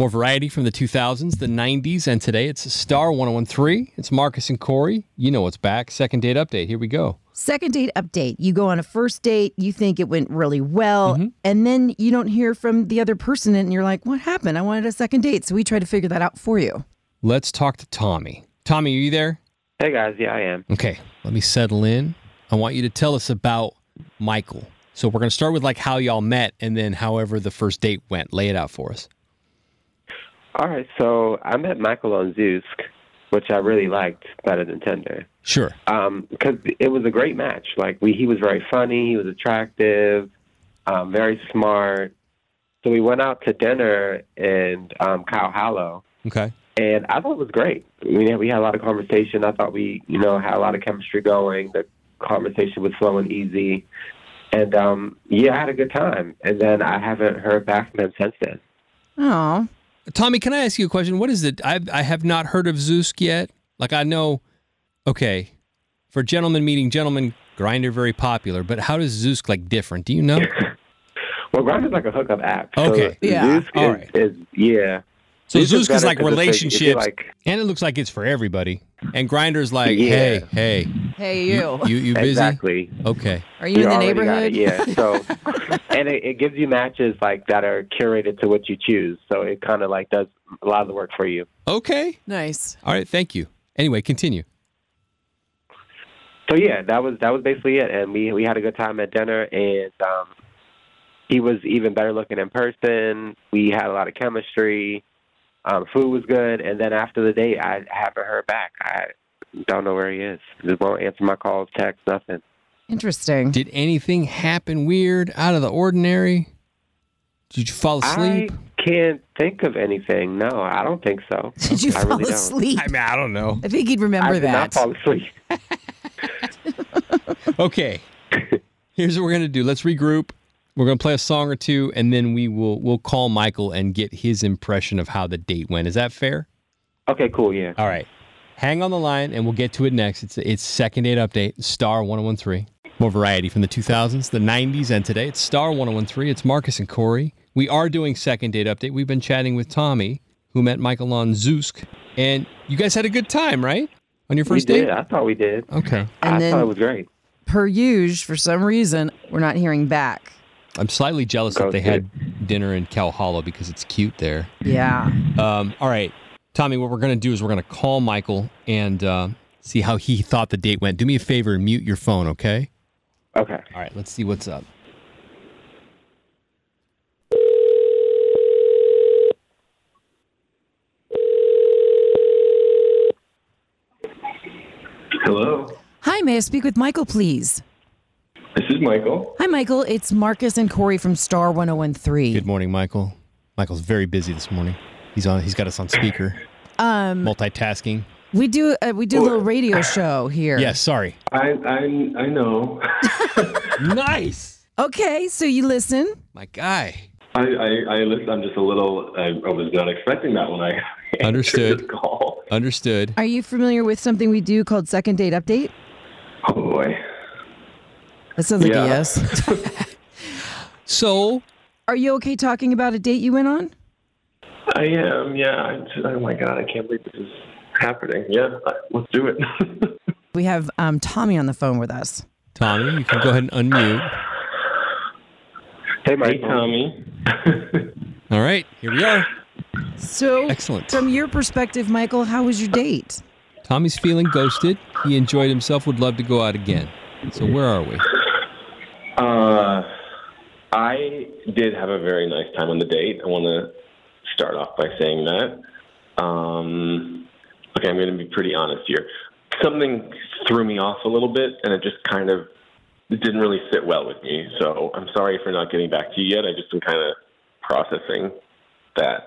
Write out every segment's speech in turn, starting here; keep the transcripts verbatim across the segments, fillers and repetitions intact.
More variety from the two thousands, the nineties, and today. It's Star one oh one three. It's Marcus and Corey. You know what's back. Second date update. Here we go. Second date update. You go on a first date, you think it went really well, mm-hmm. and then you don't hear from the other person, and you're like, what happened? I wanted a second date. So we try to figure that out for you. Let's talk to Tommy. Tommy, are you there? Hey, guys. Yeah, I am. Okay. Let me settle in. I want you to tell us about Michael. So we're going to start with like how y'all met, and then however the first date went. Lay it out for us. All right, so I met Michael on Zoosk, which I really liked better than Tinder. Sure. Um, because it was a great match. Like, we, he was very funny, he was attractive, um, very smart. So we went out to dinner in um, Cow Hollow. Okay. And I thought it was great. I mean, we had a lot of conversation. I thought we, you know, had a lot of chemistry going. The conversation was slow and easy. And, um, yeah, I had a good time. And then I haven't heard back from him since then. Oh. Tommy, can I ask you a question? What is it? I I have not heard of Zoosk yet. Like, I know, okay, for gentlemen meeting gentlemen, Grindr very popular, but how does Zoosk, like, different? Do you know? Well, Grindr's like a hookup app. So okay. Yeah. Zoosk All is, right. is, yeah. So Zoosk Zoosk is like better 'cause relationships, it's like, and it looks like it's for everybody. And Grindr's like, Yeah. hey, hey. Hey, you. You, you busy? Exactly. Okay. Are you, You in the already got neighborhood? it, yeah. So, and it, it gives you matches like that are curated to what you choose. So it kind of like does a lot of the work for you. Okay. Nice. All right. Thank you. Anyway, continue. So yeah, that was that was basically it, and we we had a good time at dinner, and um, he was even better looking in person. We had a lot of chemistry. Um, food was good, and then after the date, I haven't heard back. I don't know where he is. He won't answer my calls, text, nothing. Interesting. Did anything happen weird, out of the ordinary? Did you fall asleep? I can't think of anything. No, I don't think so. Did you I fall really don't. asleep? I mean, I don't know. I think he'd remember I did that. not fall asleep. Okay. Here's what we're going to do. Let's regroup. We're going to play a song or two, and then we will we'll call Michael and get his impression of how the date went. Is that fair? Okay, cool, yeah. All right. Hang on the line, and we'll get to it next. It's it's Second Date Update, Star one oh one three. More variety from the two thousands, the nineties, and today. It's Star one oh one three. It's Marcus and Corey. We are doing Second Date Update. We've been chatting with Tommy, who met Michael on Zoosk, and you guys had a good time, right? On your first we date? did. I thought we did. Okay. And I then- thought it was great. Per usual, for some reason, we're not hearing back. I'm slightly jealous that they Ghosted. had dinner in Cow Hollow because it's cute there. Yeah. Um, all right, Tommy, what we're going to do is we're going to call Michael and uh, see how he thought the date went. Do me a favor and mute your phone, okay? Okay. All right, let's see what's up. Hello, Hi, may I speak with Michael, please? this is Michael. Hi, Michael. It's Marcus and Corey from Star one oh one three. Good morning, Michael. Michael's very busy this morning. He's on. He's got us on speaker, Um, multitasking. we do uh, we do a little radio show here. Yes, sorry. I I I know. Nice. Okay, so you listen. My guy. I I, I listen. I'm just a little. I, I was not expecting that when I answered Understood. this call. Understood. Are you familiar with something we do called Second Date Update? Oh boy. That sounds like Yeah. a yes. So, Are you okay talking about a date you went on? I am. Yeah. I just, oh my god. I can't believe this is happening. Yeah. I, let's do it. We have um, Tommy on the phone with us. Tommy, you can go ahead and unmute. Hey, hey Michael. Tommy. All right, here we are. So, Excellent. from your perspective, Michael, how was your date? Tommy's feeling ghosted. He enjoyed himself, would love to go out again. So where are we? Uh, I did have a very nice time on the date. I want to start off by saying that. Um, okay, I'm going to be pretty honest here. Something threw me off a little bit, and it just kind of it didn't really sit well with me. So I'm sorry for not getting back to you yet. I just been kind of processing that.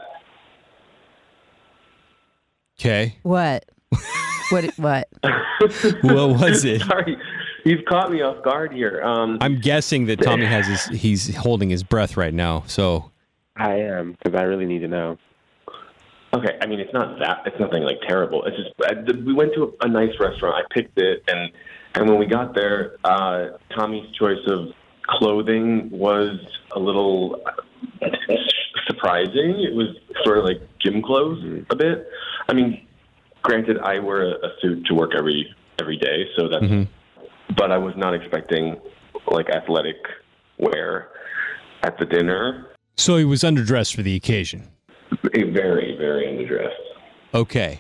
Okay. What? what? What? What was it? Sorry, you've caught me off guard here. Um, I'm guessing that Tommy has his, he's holding his breath right now. So, I am, because I really need to know. Okay, I mean, it's not that, it's nothing like terrible. It's just, I, the, we went to a, a nice restaurant. I picked it, and, and when we got there, uh, Tommy's choice of clothing was a little surprising. It was sort of like gym clothes a bit. I mean, granted, I wear a, a suit to work every every day, so that's. Mm-hmm. But I was not expecting like athletic wear at the dinner. So he was underdressed for the occasion. A very, very underdressed. Okay.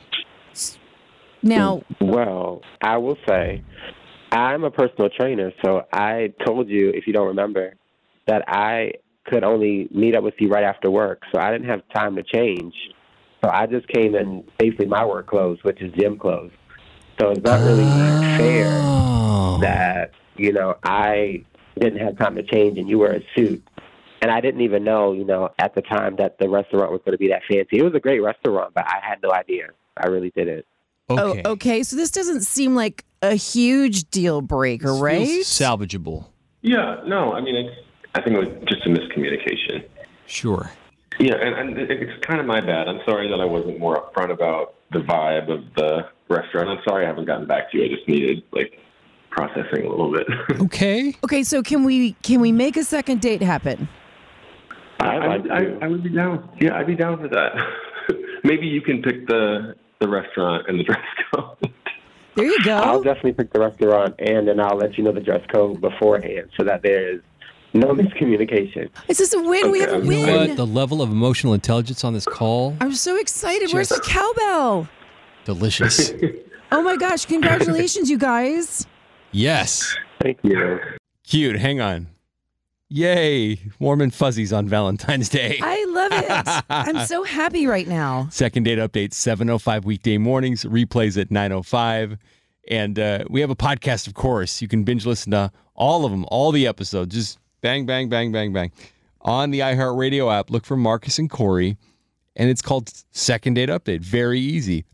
Now, well, I will say, I'm a personal trainer, so I told you, if you don't remember, that I could only meet up with you right after work, so I didn't have time to change. So I just came in basically my work clothes, which is gym clothes. So it's not really oh. fair that, you know, I didn't have time to change and you wear a suit. And I didn't even know, you know, at the time that the restaurant was going to be that fancy. It was a great restaurant, but I had no idea. I really didn't. Okay. Oh, okay. So this doesn't seem like a huge deal breaker, This right? feels salvageable. Yeah, no, I mean, it's, I think it was just a miscommunication. Sure. Yeah, and, and it's kind of my bad. I'm sorry that I wasn't more upfront about the vibe of the restaurant. I'm sorry I haven't gotten back to you. I just needed, like, processing a little bit. Okay. Okay, so can we can we make a second date happen? I, I, I, I would be down. Yeah, I'd be down for that. Maybe you can pick the the restaurant and the dress code. There you go. I'll definitely pick the restaurant, and then I'll let you know the dress code beforehand so that there is no miscommunication. Is this a win? Okay. We have a You know win. You know what? The level of emotional intelligence on this call, I'm so excited. Where's the Just- cowbell? delicious. Oh my gosh, congratulations, you guys. Yes. Thank you. Cute. Hang on. Yay. Warm and fuzzies on Valentine's Day. I love it. I'm so happy right now. Second date update, seven oh five weekday mornings, replays at nine oh five. And uh, we have a podcast, of course. You can binge listen to all of them, all the episodes. Just bang, bang, bang, bang, bang. On the iHeartRadio app, look for Marcus and Corey. And it's called Second Date Update. Very easy.